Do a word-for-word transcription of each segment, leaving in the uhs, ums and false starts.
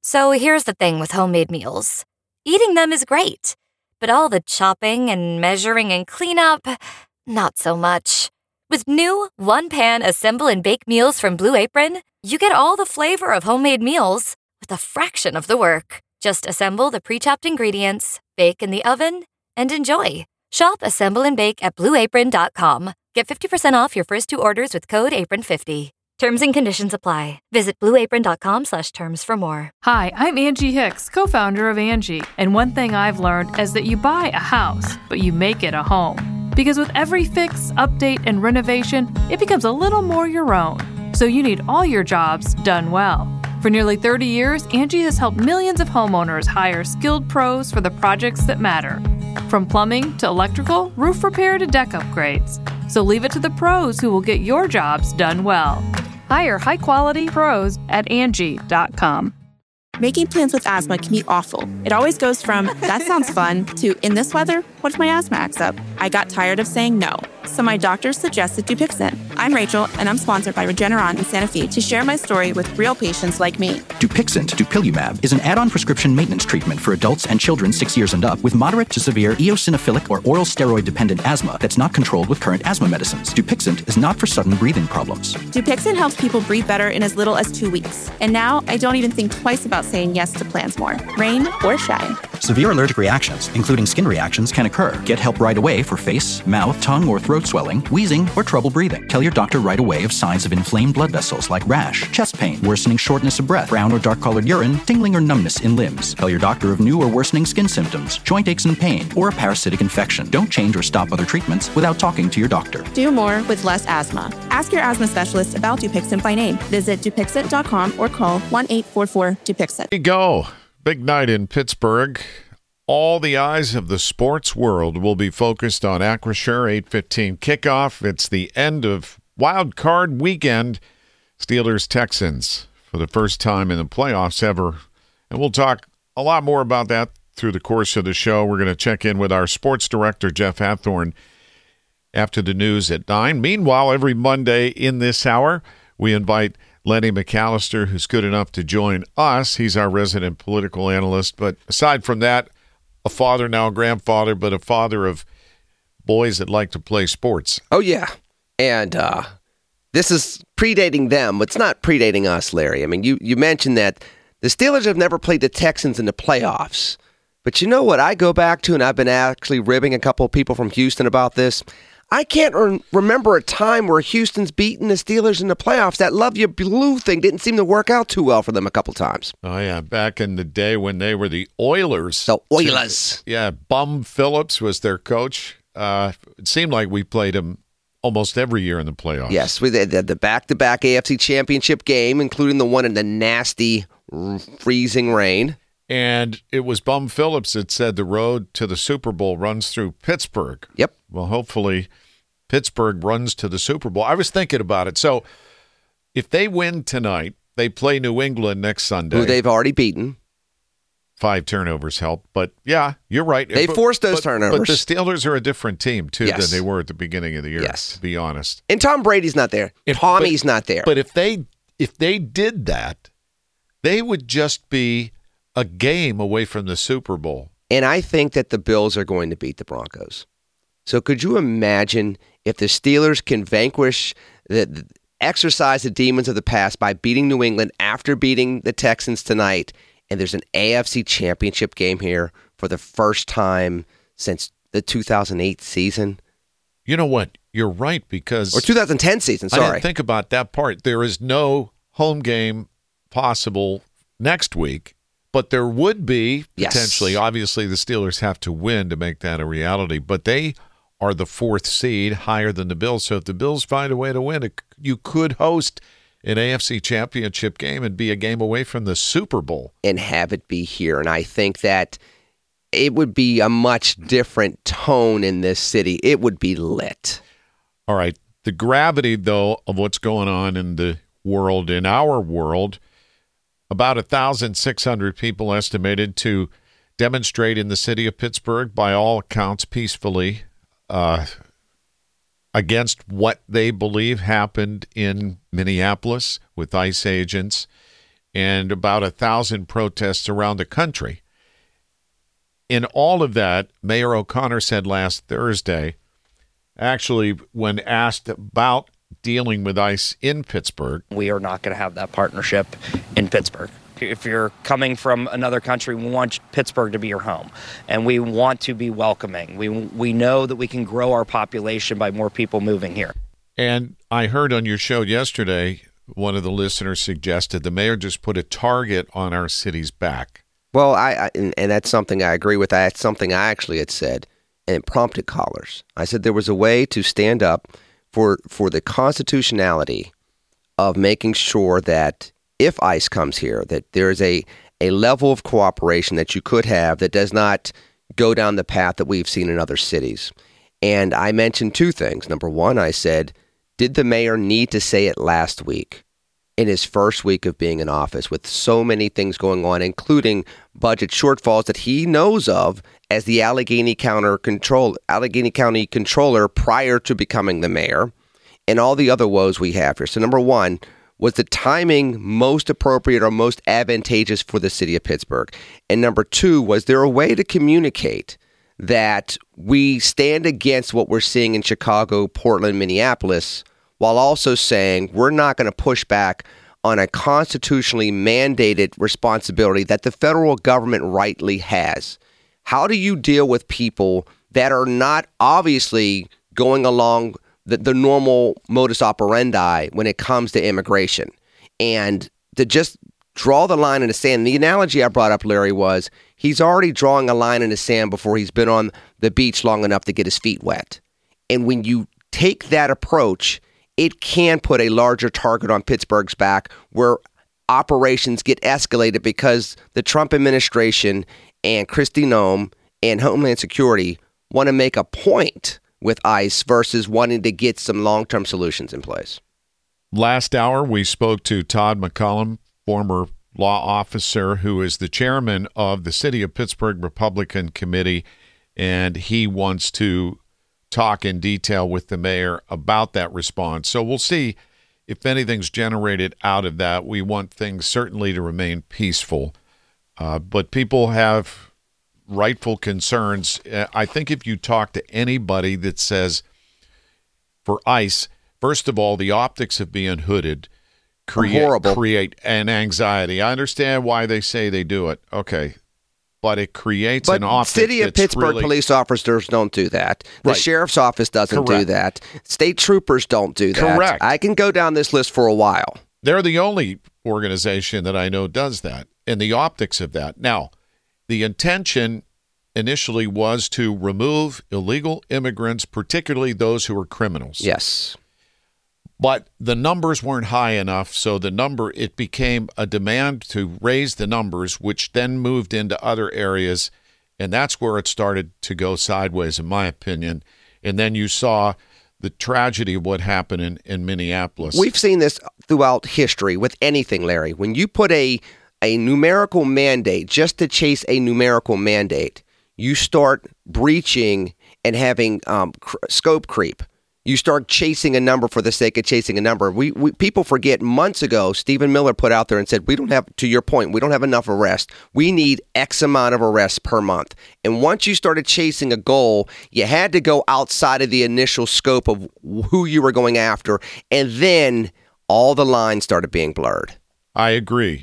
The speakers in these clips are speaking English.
So here's the thing with homemade meals. Eating them is great, but all the chopping and measuring and cleanup, not so much. With new one-pan assemble and bake meals from Blue Apron, you get all the flavor of homemade meals with a fraction of the work. Just assemble the pre-chopped ingredients, bake in the oven, and enjoy. Shop, assemble, and bake at blue apron dot com. Get fifty percent off your first two orders with code apron fifty. Terms and conditions apply. Visit blue apron dot com slash terms for more. Hi, I'm Angie Hicks, co-founder of Angie. And one thing I've learned is that you buy a house, but you make it a home. Because with every fix, update, and renovation, it becomes a little more your own. So you need all your jobs done well. For nearly thirty years, Angie has helped millions of homeowners hire skilled pros for the projects that matter. From plumbing to electrical, roof repair to deck upgrades. So leave it to the pros who will get your jobs done well. Hire high-quality pros at Angie dot com. Making plans with asthma can be awful. It always goes from, that sounds fun, to, in this weather, what if my asthma acts up? I got tired of saying no, so my doctor suggested Dupixent. I'm Rachel, and I'm sponsored by Regeneron in Santa Fe to share my story with real patients like me. Dupixent, dupilumab, is an add-on prescription maintenance treatment for adults and children six years and up with moderate to severe eosinophilic or oral steroid-dependent asthma that's not controlled with current asthma medicines. Dupixent is not for sudden breathing problems. Dupixent helps people breathe better in as little as two weeks. And now I don't even think twice about saying yes to plans more, rain or shine. Severe allergic reactions, including skin reactions, can occur. Get help right away for face, mouth, tongue, or throat swelling, wheezing, or trouble breathing. Tell your doctor right away of signs of inflamed blood vessels like rash, chest pain, worsening shortness of breath, brown or dark-colored urine, tingling or numbness in limbs. Tell your doctor of new or worsening skin symptoms, joint aches and pain, or a parasitic infection. Don't change or stop other treatments without talking to your doctor. Do more with less asthma. Ask your asthma specialist about Dupixent by name. Visit Dupixent dot com or call one eight four four Dupixent. Here you go. Big night in Pittsburgh. All the eyes of the sports world will be focused on Acrisure, eight fifteen kickoff. It's the end of Wild Card Weekend. Steelers-Texans for the first time in the playoffs ever. And we'll talk a lot more about that through the course of the show. We're going to check in with our sports director, Jeff Hathorn, after the news at nine. Meanwhile, every Monday in this hour, we invite Lenny McAllister, who's good enough to join us. He's our resident political analyst. But aside from that, a father, now a grandfather, but a father of boys that like to play sports. Oh, yeah. And uh, this is predating them, but it's not predating us, Larry. I mean, you, you mentioned that the Steelers have never played the Texans in the playoffs. But you know what I go back to, and I've been actually ribbing a couple of people from Houston about this. I can't re- remember a time where Houston's beaten the Steelers in the playoffs. That love you blue thing didn't seem to work out too well for them a couple times. Oh, yeah. Back in the day when they were the Oilers. The Oilers. Yeah. Bum Phillips was their coach. Uh, it seemed like we played him almost every year in the playoffs. Yes. We had the back-to-back A F C Championship game, including the one in the nasty freezing rain. And it was Bum Phillips that said the road to the Super Bowl runs through Pittsburgh. Yep. Well, hopefully Pittsburgh runs to the Super Bowl. I was thinking about it. So if they win tonight, they play New England next Sunday. Who they've already beaten. Five turnovers help. But, yeah, you're right. They but, forced those but, turnovers. But the Steelers are a different team, too, yes. than they were at the beginning of the year, yes. to be honest. And Tom Brady's not there. If, Tommy's but, not there. But if they if they did that, they would just be a game away from the Super Bowl. And I think that the Bills are going to beat the Broncos. So could you imagine if the Steelers can vanquish, the, the exercise the demons of the past by beating New England after beating the Texans tonight, and there's an A F C Championship game here for the first time since the two thousand eight season? You know what? You're right, because... Or two thousand ten season, sorry. I didn't think about that part. There is no home game possible next week. But there would be, potentially. Yes. Obviously, the Steelers have to win to make that a reality. But they are the fourth seed, higher than the Bills. So if the Bills find a way to win, it, you could host an A F C Championship game and be a game away from the Super Bowl. And have it be here. And I think that it would be a much different tone in this city. It would be lit. All right. The gravity, though, of what's going on in the world, in our world, about one thousand six hundred people estimated to demonstrate in the city of Pittsburgh, by all accounts, peacefully, uh, against what they believe happened in Minneapolis with ICE agents. and about a thousand protests around the country. In all of that, Mayor O'Connor said last Thursday, actually, when asked about dealing with ICE in Pittsburgh, we are not going to have that partnership in Pittsburgh. If you're coming from another country, we want Pittsburgh to be your home, and we want to be welcoming. We we know that we can grow our population by more people moving here. And I heard on your show yesterday, one of the listeners suggested the mayor just put a target on our city's back. Well, I, I and, and that's something I agree with. That's something I actually had said, and it prompted callers. I said there was a way to stand up for for the constitutionality of making sure that if ICE comes here, that there is a, a level of cooperation that you could have that does not go down the path that we've seen in other cities. And I mentioned two things. Number one, I said, did the mayor need to say it last week in his first week of being in office with so many things going on, including budget shortfalls that he knows of as the Allegheny County control, Allegheny County controller prior to becoming the mayor, and all the other woes we have here. So number one, was the timing most appropriate or most advantageous for the city of Pittsburgh? And number two, was there a way to communicate that we stand against what we're seeing in Chicago, Portland, Minneapolis, while also saying we're not going to push back on a constitutionally mandated responsibility that the federal government rightly has? How do you deal with people that are not obviously going along the, the normal modus operandi when it comes to immigration? And to just draw the line in the sand, the analogy I brought up, Larry, was he's already drawing a line in the sand before he's been on the beach long enough to get his feet wet. And when you take that approach, it can put a larger target on Pittsburgh's back where operations get escalated because the Trump administration and Kristi Noem and Homeland Security want to make a point with ICE versus wanting to get some long-term solutions in place. Last hour, we spoke to Todd McCollum, former law officer who is the chairman of the City of Pittsburgh Republican Committee, and he wants to talk in detail with the mayor about that response. So we'll see if anything's generated out of that. We want things certainly to remain peaceful, uh, but people have rightful concerns. I think if you talk to anybody that says for ICE, first of all, the optics of being hooded create, horrible. create an anxiety. I understand why they say they do it. Okay. But it creates but an optic. City of Pittsburgh really... police officers don't do that. The right. sheriff's office doesn't Correct. do that. State troopers don't do that. Correct. I can go down this list for a while. They're the only organization that I know does that, and the optics of that. Now, the intention initially was to remove illegal immigrants, particularly those who are criminals. Yes. But the numbers weren't high enough, so the number, it became a demand to raise the numbers, which then moved into other areas, and that's where it started to go sideways, in my opinion. And then you saw the tragedy of what happened in, in Minneapolis. We've seen this throughout history with anything, Larry. When you put a, a numerical mandate just to chase a numerical mandate, you start breaching and having um, cr- scope creep. You start chasing a number for the sake of chasing a number. We, we people forget months ago, Stephen Miller put out there and said, we don't have, to your point, we don't have enough arrests. We need X amount of arrests per month. And once you started chasing a goal, you had to go outside of the initial scope of who you were going after. And then all the lines started being blurred. I agree.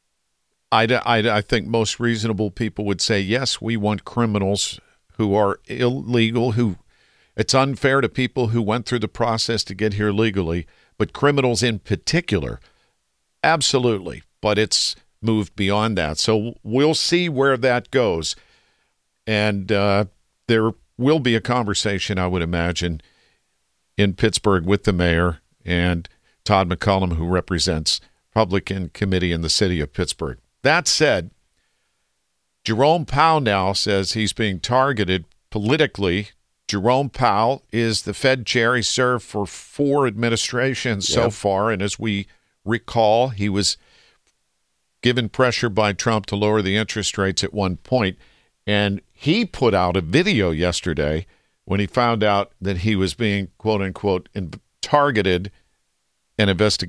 I, I, I think most reasonable people would say, yes, we want criminals who are illegal, who it's unfair to people who went through the process to get here legally, but criminals in particular, absolutely. But it's moved beyond that. So we'll see where that goes. And uh, there will be a conversation, I would imagine, in Pittsburgh with the mayor and Todd McCollum, who represents Republican Committee in the city of Pittsburgh. That said, Jerome Powell now says he's being targeted politically. Jerome Powell is the Fed chair. He served for four administrations so yep. far, and as we recall, he was given pressure by Trump to lower the interest rates at one point, and he put out a video yesterday when he found out that he was being, quote-unquote, in- targeted and investigated.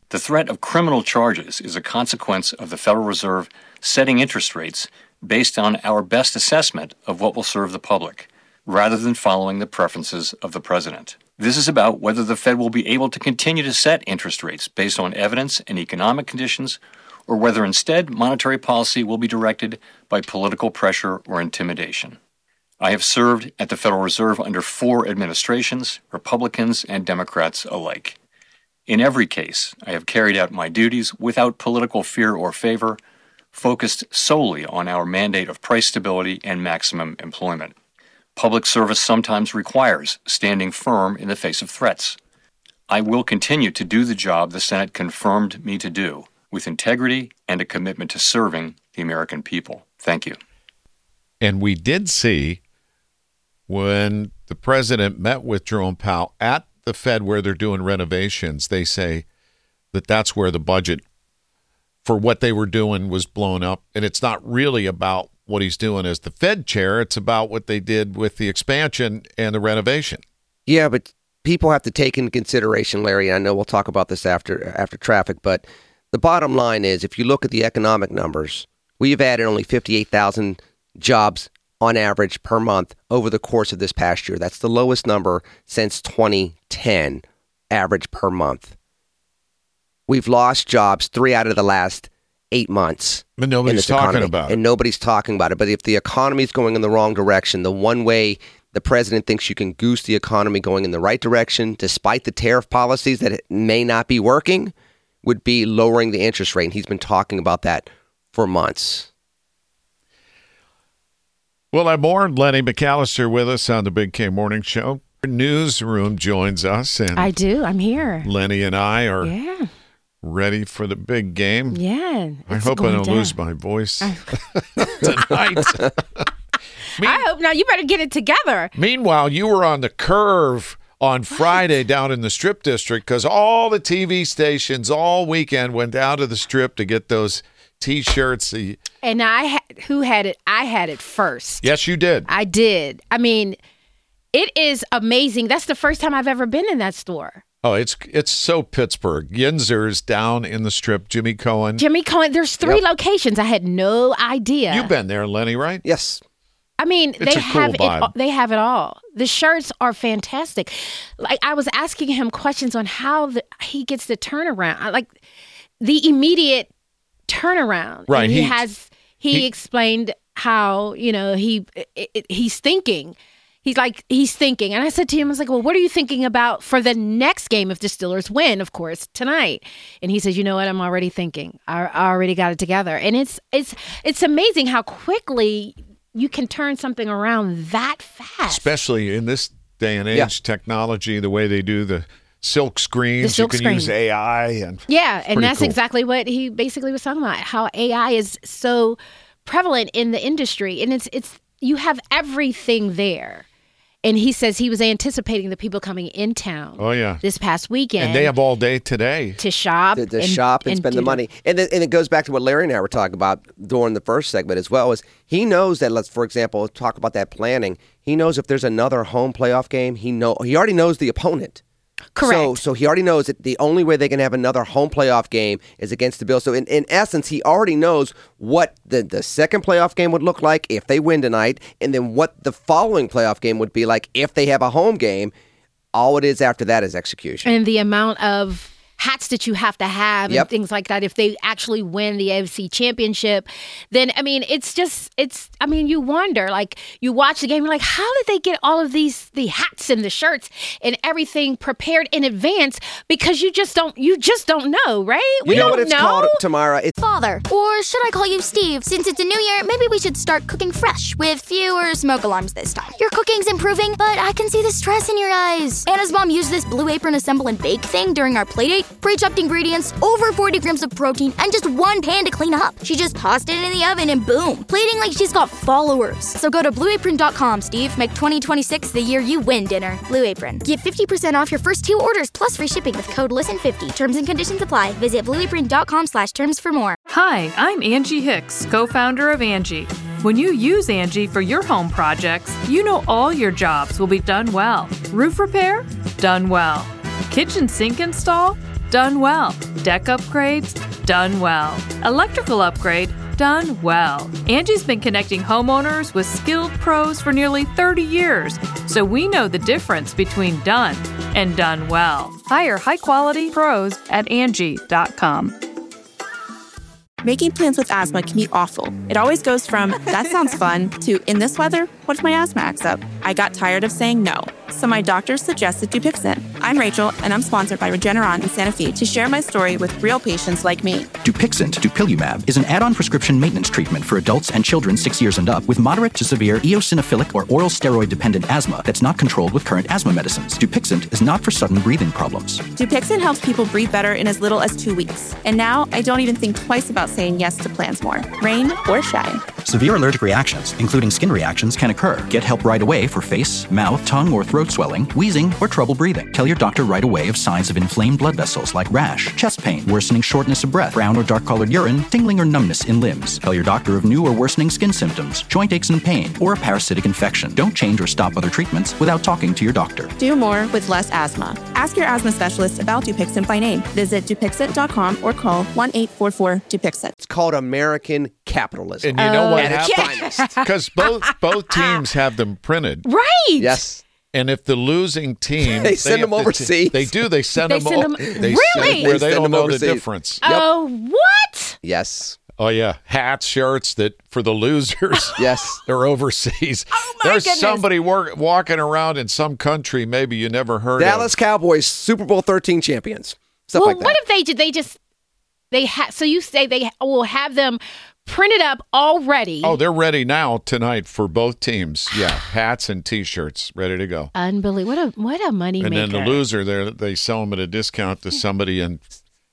The threat of criminal charges is a consequence of the Federal Reserve setting interest rates based on our best assessment of what will serve the public, rather than following the preferences of the president. This is about whether the Fed will be able to continue to set interest rates based on evidence and economic conditions, or whether instead monetary policy will be directed by political pressure or intimidation. I have served at the Federal Reserve under four administrations, Republicans and Democrats alike. In every case, I have carried out my duties without political fear or favor, focused solely on our mandate of price stability and maximum employment. Public service sometimes requires standing firm in the face of threats. I will continue to do the job the Senate confirmed me to do, with integrity and a commitment to serving the American people. Thank you. And we did see when the president met with Jerome Powell at the Fed where they're doing renovations, they say that that's where the budget for what they were doing was blown up. And it's not really about what he's doing as the Fed chair. It's about what they did with the expansion and the renovation. Yeah, but people have to take into consideration, Larry, and I know we'll talk about this after after traffic, but the bottom line is if you look at the economic numbers, we've added only fifty-eight thousand jobs on average per month over the course of this past year. That's the lowest number since twenty ten, average per month. We've lost jobs three out of the last eight months. But nobody's talking economy, about it. And nobody's talking about it. But if the economy is going in the wrong direction, the one way the president thinks you can goose the economy going in the right direction, despite the tariff policies that it may not be working, would be lowering the interest rate. And he's been talking about that for months. We'll have more. Lenny McAllister with us on the Big K Morning Show. Newsroom joins us. And I do. I'm here. Lenny and I are yeah. ready for the big game. Yeah. I hope I don't down. lose my voice tonight. Mean- I hope not. You better get it together. Meanwhile, you were on the curve on Friday down in the Strip District because all the T V stations all weekend went down to the Strip to get those T-shirts. And I had, who had it? I had it first. Yes, you did. I did. I mean, it is amazing. That's the first time I've ever been in that store. Oh, it's it's so Pittsburgh. Yinzer's down in the Strip. Jimmy Cohen. Jimmy Cohen. There's three Yep. locations. I had no idea. You've been there, Lenny, right? Yes. I mean, It's they a cool have vibe. it. They have it all. The shirts are fantastic. Like I was asking him questions on how the, he gets the turnaround. I like the immediate turnaround. Right, And he, he- has. He, he- explained how you know he it, it, he's thinking. He's like he's thinking, and I said to him, I was like, "Well, what are you thinking about for the next game if the Steelers win? Of course, tonight." And he says, "You know what? I'm already thinking. I, I already got it together." And it's it's it's amazing how quickly you can turn something around that fast. Especially in this day and age, Yeah. technology, the way they do the silk screens. The silk you can screen. use A I. and Yeah, and pretty that's cool. exactly what he basically was talking about, how A I is so prevalent in the industry. And it's it's you have everything there. And he says he was anticipating the people coming in town Oh, yeah. this past weekend And they have all day today. to shop. To, to shop and, spend do the money. And, then, and it goes back to what Larry and I were talking about during the first segment as well, is he knows that, let's, for example, talk about that planning. He knows if there's another home playoff game, he know he already knows the opponent. Correct. So, so he already knows that the only way they can have another home playoff game is against the Bills. So in, in essence, he already knows what the, the second playoff game would look like if they win tonight, and then what the following playoff game would be like if they have a home game. All it is after that is execution. And the amount of hats that you have to have Yep. and things like that if they actually win the A F C championship, then I mean it's just it's I mean you wonder, like you watch the game, you're like, how did they get all of these the hats and the shirts and everything prepared in advance? Because you just don't you just don't know, right? you we know don't what it's know. called, Tamara? It's Father, or should I call you Steve? Since it's a new year, maybe we should start cooking fresh with fewer smoke alarms this time. Your cooking's improving, but I can see the stress in your eyes. Anna's mom used this Blue Apron assemble and bake thing during our playdate. Pre-chopped ingredients, over forty grams of protein, and just one pan to clean up. She just tossed it in the oven and boom, plating like she's got followers. So go to blue apron dot com, Steve. Make twenty twenty-six the year you win dinner. Blue Apron. Get fifty percent off your first two orders plus free shipping with code listen fifty. Terms and conditions apply. Visit blue apron dot com slash terms for more. Hi, I'm Angie Hicks, co-founder of Angie. When you use Angie for your home projects, you know all your jobs will be done well. Roof repair? Done well. Kitchen sink install? Done well. Deck upgrades? Done well. Electrical upgrade? Done well. Angie's been connecting homeowners with skilled pros for nearly thirty years, so we know the difference between done and done well. Hire high-quality pros at Angie dot com. Making plans with asthma can be awful. It always goes from, that sounds fun, to, in this weather, what if my asthma acts up? I got tired of saying no, so my doctor suggested Dupixent. I'm Rachel, and I'm sponsored by Regeneron in Santa Fe to share my story with real patients like me. Dupixent, dupilumab, is an add-on prescription maintenance treatment for adults and children six years and up with moderate to severe eosinophilic or oral steroid-dependent asthma that's not controlled with current asthma medicines. Dupixent is not for sudden breathing problems. Dupixent helps people breathe better in as little as two weeks. And now, I don't even think twice about saying yes to plans more, rain or shine. Severe allergic reactions, including skin reactions, can occur. Get help right away for face, mouth, tongue, or throat swelling, wheezing, or trouble breathing. Tell your doctor right away of signs of inflamed blood vessels like rash, chest pain, worsening shortness of breath, brown or dark-colored urine, tingling or numbness in limbs. Tell your doctor of new or worsening skin symptoms, joint aches and pain, or a parasitic infection. Don't change or stop other treatments without talking to your doctor. Do more with less asthma. Ask your asthma specialist about Dupixent by name. Visit Dupixent dot com or call one eight four four Dupixent. It's called American capitalism. And you know Oh, what At its happens? finest. Because both both teams have them printed. Right. Yes. And if the losing team, They send have them to overseas. They do. They send They them. send o- them- They Really? send where They they, send don't them know overseas. the difference. Oh, what? Yes. Oh yeah, hats, shirts that for the losers. Yes. They're overseas. Oh, my There's goodness. somebody work, walking around in some country maybe you never heard Dallas of. Cowboys Super Bowl thirteen champions. Stuff well, like that. what if they did? They just they have. So you say they will have them printed up already. Oh, they're ready now tonight for both teams. Yeah, hats and T-shirts ready to go. Unbelievable! What a what a money And maker. then the loser, they they sell them at a discount to somebody in,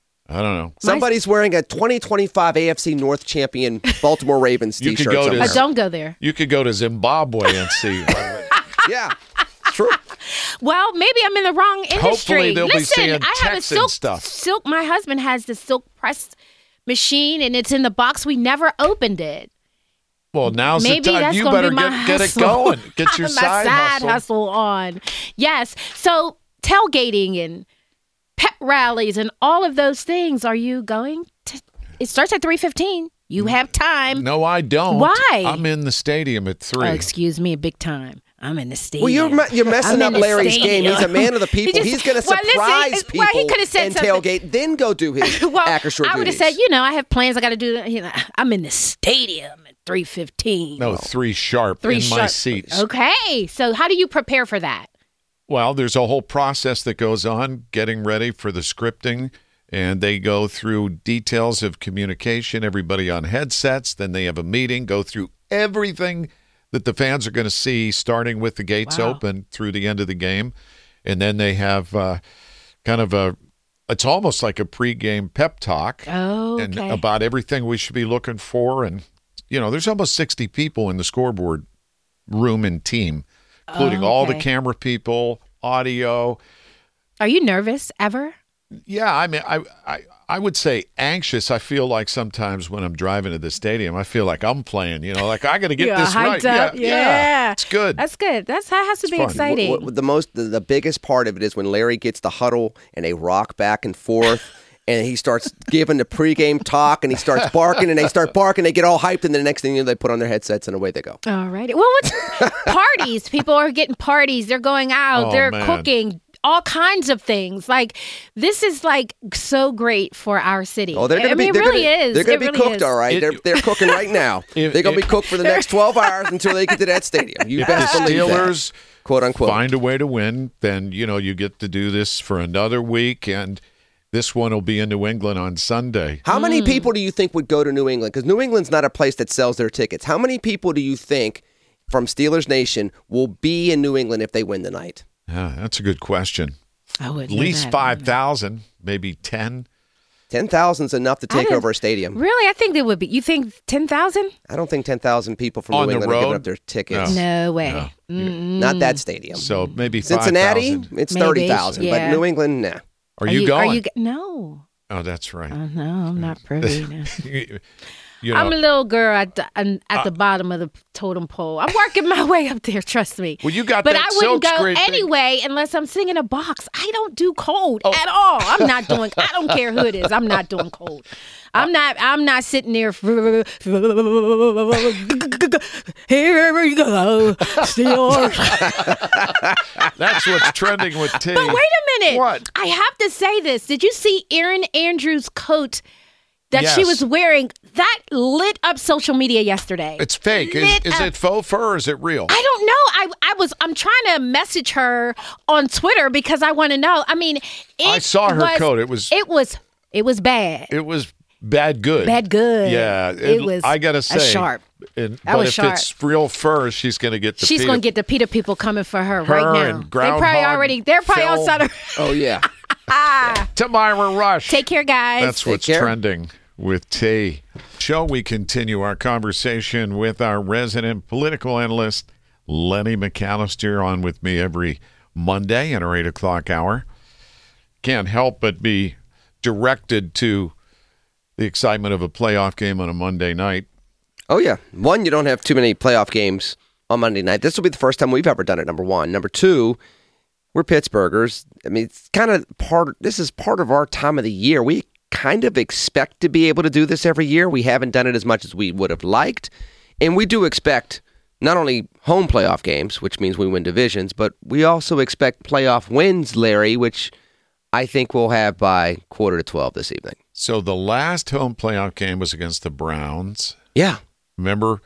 I don't know. Somebody's wearing a twenty twenty-five A F C North champion Baltimore Ravens You could t-shirt go to- somewhere. But don't go there. You could go to Zimbabwe and see. Yeah. True. Well, maybe I'm in the wrong industry. Hopefully they'll be Listen, seeing I have a Texan silk stuff. silk. My husband has the silk press machine, and it's in the box. We never opened it. Well, now's Maybe the time. that's You gonna better be my get, get it hustle. going. Get your my side, side hustle. on. Yes. So tailgating and pep rallies and all of those things. Are you going to? It starts at three fifteen. You have time. No, I don't. Why? I'm in the stadium at three. Oh, excuse me, big time. I'm in the stadium. Well, you're, me- you're messing I'm up in the Larry's stadium. game. He's a man of the people. He just- He's going to well, listen, surprise it's- people well, he could have said and something. tailgate, then go do his well, Acrisure I would have duties. said, you know, I have plans. I got to do. You know, I'm in the stadium at three fifteen. no, three sharp three in my sharp- seats. Okay, so how do you prepare for that? Well, there's a whole process that goes on getting ready for the scripting, and they go through details of communication, everybody on headsets. Then they have a meeting, go through everything that the fans are going to see, starting with the gates Wow. open through the end of the game. And then they have uh, kind of a, it's almost like a pregame pep talk Oh, and okay. about everything we should be looking for. And, you know, there's almost sixty people in the scoreboard room and team, including all the Okay. camera people, audio. Are you nervous ever? Yeah, I mean, I, I I would say anxious. I feel like sometimes when I'm driving to the stadium, I feel like I'm playing. You know, like I got to get Yeah, this right. hyped up. Yeah, Yeah. it's good. That's good. That's that has to be fun. exciting. What- what- the most, the, the biggest part of it is when Larry gets the huddle and they rock back and forth. And he starts giving the pregame talk, and he starts barking, and they start barking. They get all hyped, and the next thing you know, they put on their headsets, and away they go. All righty. Well, what's parties? People are getting parties. They're going out. Oh, they're man. cooking. All kinds of things. Like this is like so great for our city. Oh, they're I going to be. mean, they're it really gonna, is. They're going It to be really cooked, is. all right. It- they're they're cooking right now. If- they're going to be if- cooked for the next twelve hours until they get to that stadium. You if the best believe that. Steelers Quote unquote. find a way to win, then you know you get to do this for another week, and this one will be in New England on Sunday. How Hmm. many people do you think would go to New England? Because New England's not a place that sells their tickets. How many people do you think from Steelers Nation will be in New England if they win tonight? Yeah, that's a good question. I would At least five thousand, maybe ten. ten thousand is enough to I take didn't- over a stadium. Really, I think they would be. You think ten thousand? I don't think ten thousand people from On New the England are giving road? up their tickets. No way. No. Mm-mm. Not that stadium. So maybe Cincinnati, five thousand. it's Maybe, thirty thousand. yeah. But New England, nah. Are, you, Are going? you? go- No. Oh, that's right. Oh, no, I'm not privy. No. you, You know, I'm a little girl at the at uh, the bottom of the totem pole. I'm working my way up there. Trust me. Well, you got but that I wouldn't go silkscreen anyway thing. unless I'm singing a box. I don't do cold oh. at all. I'm not doing. I don't care who it is. I'm not doing cold. I'm not. I'm not sitting there. Here we go, Steelers. That's what's trending with T. But wait a minute. What? I have to say this. Did you see Erin Andrews' coat that yes. she was wearing? That lit up social media yesterday. It's fake. Is, is it faux fur or is it real? I don't know. I I was. I'm trying to message her on Twitter because I want to know. I mean, it I saw her was, coat. It was. It was. It was bad. It was. Bad good. Bad good. Yeah. It, it was I got to say. sharp. And, that but was if sharp. it's real fur, she's going to get the She's PETA. going to get the PETA people coming for her, her right now. And they probably already, they're probably Phil. outside her. Oh, yeah. ah. Tamira Rush. Take care, guys. That's Take what's care. trending with T. Shall we continue our conversation with our resident political analyst, Lenny McAllister, on with me every Monday in our eight o'clock hour. Can't help but be directed to the excitement of a playoff game on a Monday night. Oh, yeah. One, you don't have too many playoff games on Monday night. This will be the first time we've ever done it, number one. Number two, we're Pittsburghers. I mean, it's kind of part, this is part of our time of the year. We kind of expect to be able to do this every year. We haven't done it as much as we would have liked. And we do expect not only home playoff games, which means we win divisions, but we also expect playoff wins, Larry, which I think we'll have by quarter to twelve this evening. So the last home playoff game was against the Browns. Yeah. Remember,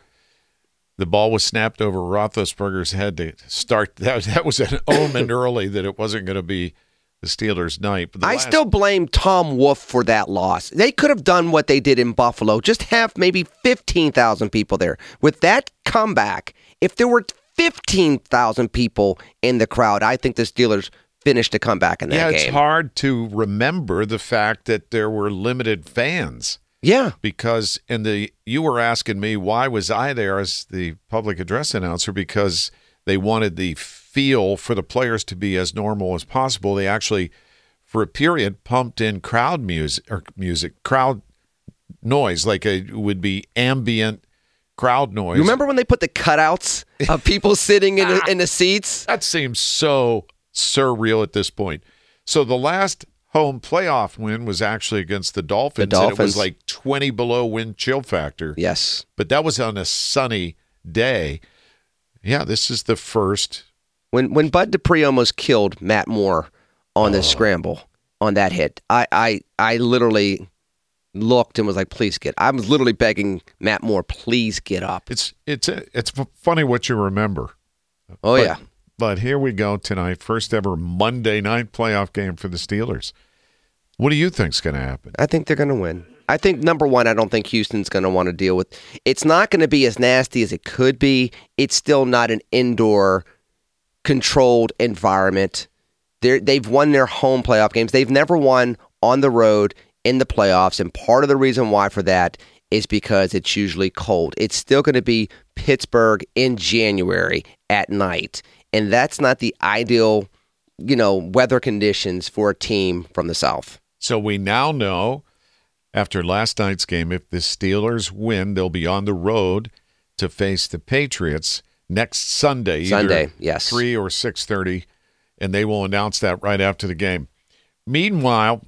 the ball was snapped over Roethlisberger's head to start. That, that was an omen early that it wasn't going to be the Steelers' night. But the I last... still blame Tom Wolf for that loss. They could have done what they did in Buffalo. Just have maybe fifteen thousand people there. With that comeback, if there were fifteen thousand people in the crowd, I think the Steelers finished a comeback in that yeah, game. Yeah, it's hard to remember the fact that there were limited fans. Yeah. Because in the you were asking me why was I there as the public address announcer, because they wanted the feel for the players to be as normal as possible. They actually, for a period, pumped in crowd music or music, crowd noise, like a, it would be ambient crowd noise. You remember when they put the cutouts of people sitting in the, in the seats? That seems so surreal at this point. So the last home playoff win was actually against the Dolphins, the Dolphins. And it was like twenty below wind chill factor. Yes. But that was on a sunny day. Yeah, this is the first. When when Bud Dupree almost killed Matt Moore on the oh. scramble, on that hit, I, I, I literally looked and was like, please get. I was literally begging Matt Moore, please get up. It's it's it's funny what you remember. Oh, but, yeah. But here we go tonight. First ever Monday night playoff game for the Steelers. What do you think's going to happen? I think they're going to win. I think, number one, I don't think Houston's going to want to deal with. It's not going to be as nasty as it could be. It's still not an indoor controlled environment. They're, they've won their home playoff games. They've never won on the road in the playoffs, and part of the reason why for that is because it's usually cold. It's still going to be Pittsburgh in January at night. And that's not the ideal, you know, weather conditions for a team from the South. So we now know, after last night's game, if the Steelers win, they'll be on the road to face the Patriots next Sunday. Sunday, either yes. three or six thirty, and they will announce that right after the game. Meanwhile,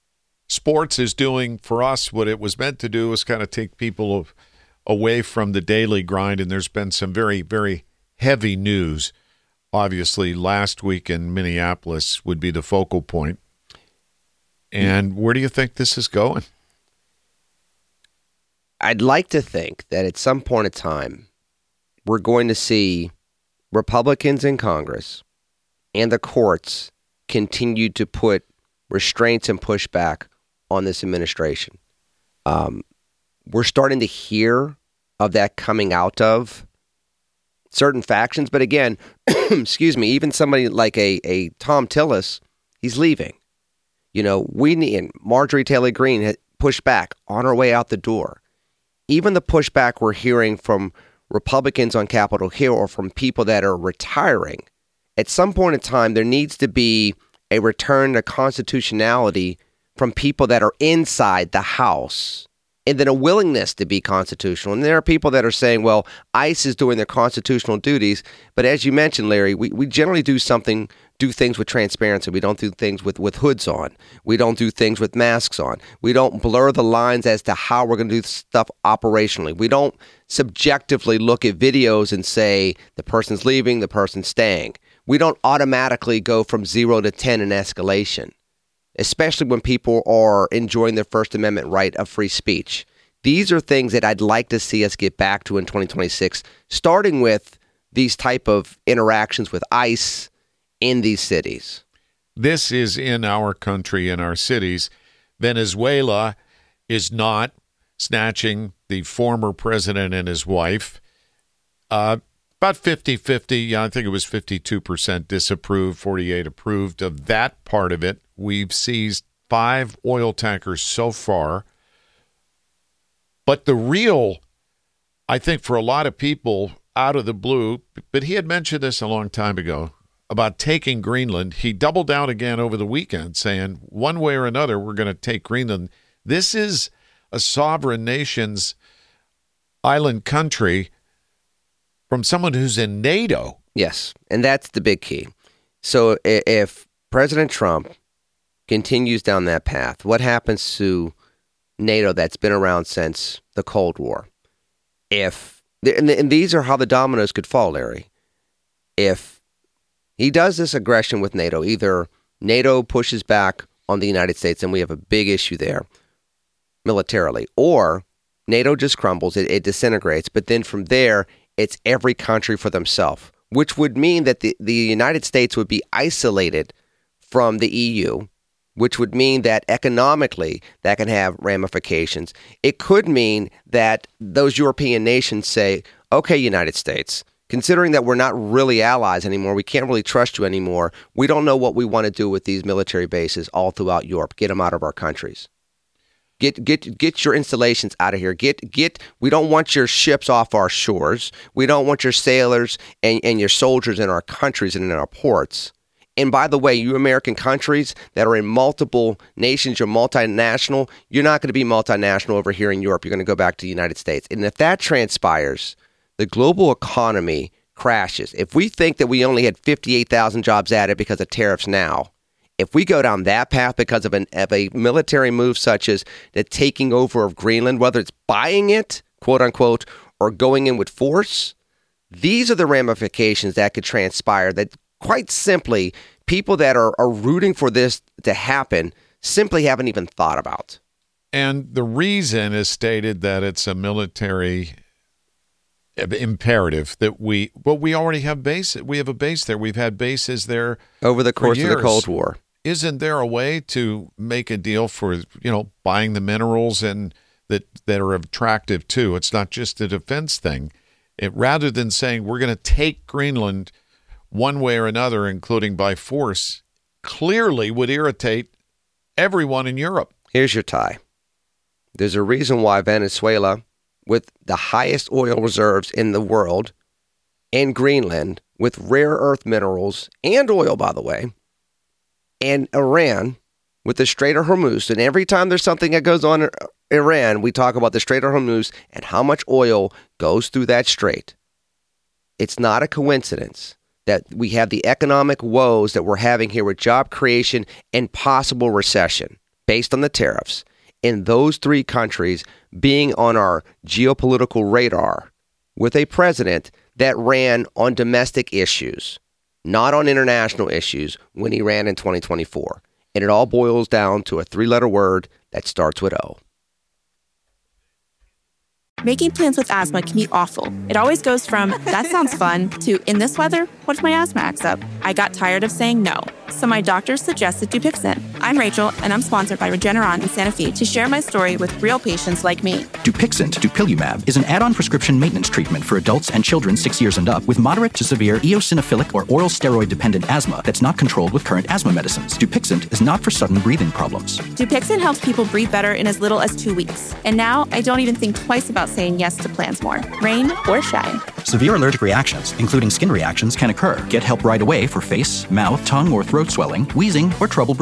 sports is doing for us what it was meant to do, is kind of take people away from the daily grind, and there's been some very, very heavy news. Obviously, last week in Minneapolis would be the focal point. And where do you think this is going? I'd like to think that at some point in time, we're going to see Republicans in Congress and the courts continue to put restraints and pushback on this administration. Um, we're starting to hear of that coming out of certain factions. But again, excuse me, even somebody like a, a Tom Tillis, he's leaving. You know, we need, and Marjorie Taylor Greene had pushed back on her way out the door. Even the pushback we're hearing from Republicans on Capitol Hill or from people that are retiring, at some point in time, there needs to be a return to constitutionality from people that are inside the House and then a willingness to be constitutional. And there are people that are saying, well, ICE is doing their constitutional duties. But as you mentioned, Larry, we, we generally do something, do things with transparency. We don't do things with, with hoods on. We don't do things with masks on. We don't blur the lines as to how we're going to do stuff operationally. We don't subjectively look at videos and say the person's leaving, the person's staying. We don't automatically go from zero to ten in escalation, especially when people are enjoying their First Amendment right of free speech. These are things that I'd like to see us get back to in twenty twenty-six, starting with these type of interactions with ICE in these cities. This is in our country, in our cities. Venezuela is not snatching the former president and his wife. Uh, about fifty-fifty, I think it was fifty-two percent disapproved, forty-eight approved of that part of it. We've seized five oil tankers so far. But the real, I think for a lot of people out of the blue, but he had mentioned this a long time ago, about taking Greenland. He doubled down again over the weekend saying, one way or another, we're going to take Greenland. This is a sovereign nation's island country from someone who's in NATO. Yes, and that's the big key. So if President Trump continues down that path, what happens to NATO that's been around since the Cold War? If and these are how the dominoes could fall, Larry. If he does this aggression with NATO, either NATO pushes back on the United States and we have a big issue there militarily, or NATO just crumbles, it, it disintegrates, but then from there, it's every country for themselves, which would mean that the, the United States would be isolated from the E U, which would mean that economically that can have ramifications. It could mean that those European nations say, okay, United States, considering that we're not really allies anymore, we can't really trust you anymore, we don't know what we want to do with these military bases all throughout Europe. Get them out of our countries. Get get get your installations out of here. Get get. We don't want your ships off our shores. We don't want your sailors and, and your soldiers in our countries and in our ports. And by the way, you American countries that are in multiple nations, you're multinational, you're not going to be multinational over here in Europe. You're going to go back to the United States. And if that transpires, the global economy crashes. If we think that we only had fifty-eight thousand jobs added because of tariffs now, if we go down that path because of, an, of a military move such as the taking over of Greenland, whether it's buying it, quote unquote, or going in with force, these are the ramifications that could transpire that quite simply people that are, are rooting for this to happen simply haven't even thought about. And the reason is stated that it's a military imperative that we, well, we already have base. We have a base there. We've had bases there over the course of the Cold War. Isn't there a way to make a deal for, you know, buying the minerals and that, that are attractive too? It's not just a defense thing. It, rather than saying we're going to take Greenland one way or another, including by force, clearly would irritate everyone in Europe. Here's your tie. There's a reason why Venezuela, with the highest oil reserves in the world, and Greenland, with rare earth minerals and oil, by the way, and Iran, with the Strait of Hormuz. And every time there's something that goes on in Iran, we talk about the Strait of Hormuz and how much oil goes through that strait. It's not a coincidence that we have the economic woes that we're having here with job creation and possible recession based on the tariffs. In those three countries being on our geopolitical radar with a president that ran on domestic issues, not on international issues, when he ran in twenty twenty-four. And it all boils down to a three-letter word that starts with O. Making plans with asthma can be awful. It always goes from, that sounds fun, to, in this weather, what if my asthma acts up? I got tired of saying no, so my doctor suggested Dupixent. I'm Rachel, and I'm sponsored by Regeneron in Santa Fe to share my story with real patients like me. Dupixent, dupilumab, is an add-on prescription maintenance treatment for adults and children six years and up with moderate to severe eosinophilic or oral steroid-dependent asthma that's not controlled with current asthma medicines. Dupixent is not for sudden breathing problems. Dupixent helps people breathe better in as little as two weeks. And now, I don't even think twice about saying yes to plans more, rain or shine. Severe allergic reactions, including skin reactions, can occur. Get help right away for face, mouth, tongue, or throat swelling, wheezing, or trouble breathing. Tell your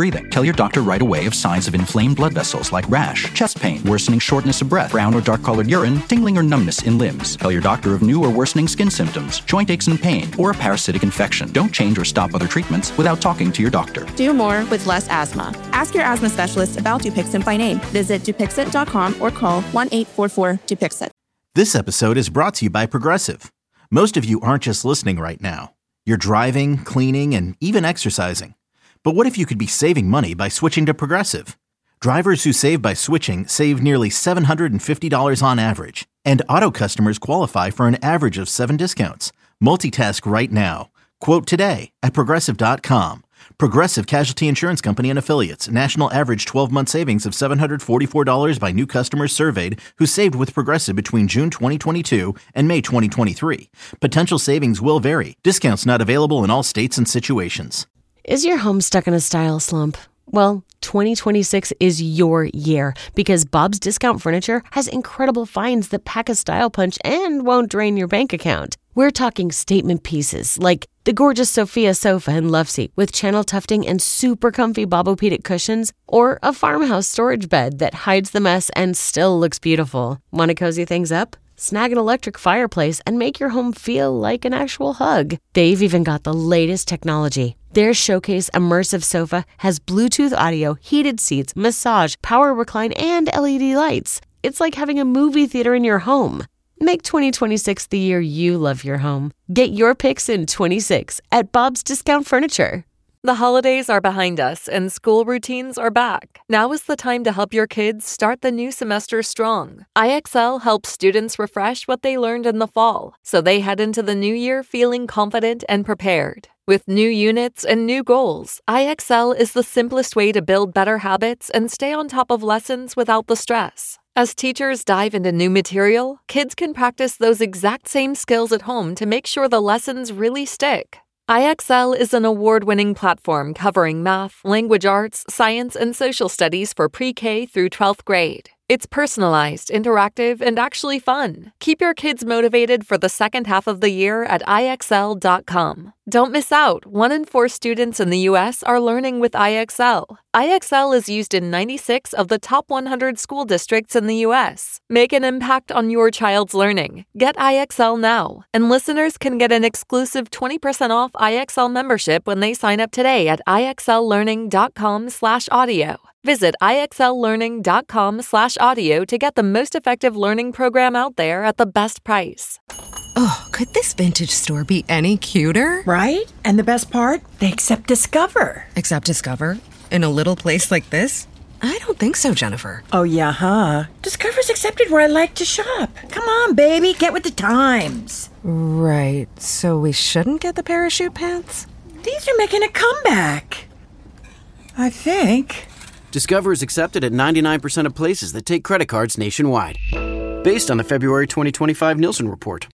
your doctor right away of signs of inflamed blood vessels like rash, chest pain, worsening shortness of breath, brown or dark-colored urine, tingling or numbness in limbs. Tell your doctor of new or worsening skin symptoms, joint aches and pain, or a parasitic infection. Don't change or stop other treatments without talking to your doctor. Do more with less asthma. Ask your asthma specialist about Dupixent by name. Visit Dupixent dot com or call one eight four four Dupixent. This episode is brought to you by Progressive. Most of you aren't just listening right now. You're driving, cleaning, and even exercising. But what if you could be saving money by switching to Progressive? Drivers who save by switching save nearly seven hundred fifty dollars on average. And auto customers qualify for an average of seven discounts. Multitask right now. Quote today at Progressive dot com. Progressive Casualty Insurance Company and Affiliates. National average twelve-month savings of seven hundred forty-four dollars by new customers surveyed who saved with Progressive between June twenty twenty-two and May twenty twenty-three. Potential savings will vary. Discounts not available in all states and situations. Is your home stuck in a style slump? Well, twenty twenty-six is your year because Bob's Discount Furniture has incredible finds that pack a style punch and won't drain your bank account. We're talking statement pieces like the gorgeous Sophia sofa and love seat with channel tufting and super comfy Bobopedic cushions, or a farmhouse storage bed that hides the mess and still looks beautiful. Want to cozy things up? Snag an electric fireplace and make your home feel like an actual hug. They've even got the latest technology. Their Showcase Immersive Sofa has Bluetooth audio, heated seats, massage, power recline, and L E D lights. It's like having a movie theater in your home. Make twenty twenty-six the year you love your home. Get your picks in twenty-six at Bob's Discount Furniture. The holidays are behind us and school routines are back. Now is the time to help your kids start the new semester strong. I X L helps students refresh what they learned in the fall, so they head into the new year feeling confident and prepared. With new units and new goals, I X L is the simplest way to build better habits and stay on top of lessons without the stress. As teachers dive into new material, kids can practice those exact same skills at home to make sure the lessons really stick. I X L is an award-winning platform covering math, language arts, science, and social studies for pre-K through twelfth grade. It's personalized, interactive, and actually fun. Keep your kids motivated for the second half of the year at I X L dot com. Don't miss out. One in four students in the U S are learning with I X L. I X L is used in ninety-six of the top one hundred school districts in the U S. Make an impact on your child's learning. Get I X L now. And listeners can get an exclusive twenty percent off I X L membership when they sign up today at I X L learning dot com slash audio. Visit I X L learning dot com slash audio to get the most effective learning program out there at the best price. Oh, could this vintage store be any cuter? Right? And the best part? They accept Discover. Accept Discover? In a little place like this? I don't think so, Jennifer. Oh, yeah, huh? Discover's accepted where I like to shop. Come on, baby, get with the times. Right, so we shouldn't get the parachute pants? These are making a comeback. I think. Discover is accepted at ninety-nine percent of places that take credit cards nationwide. Based on the February twenty twenty-five Nielsen report.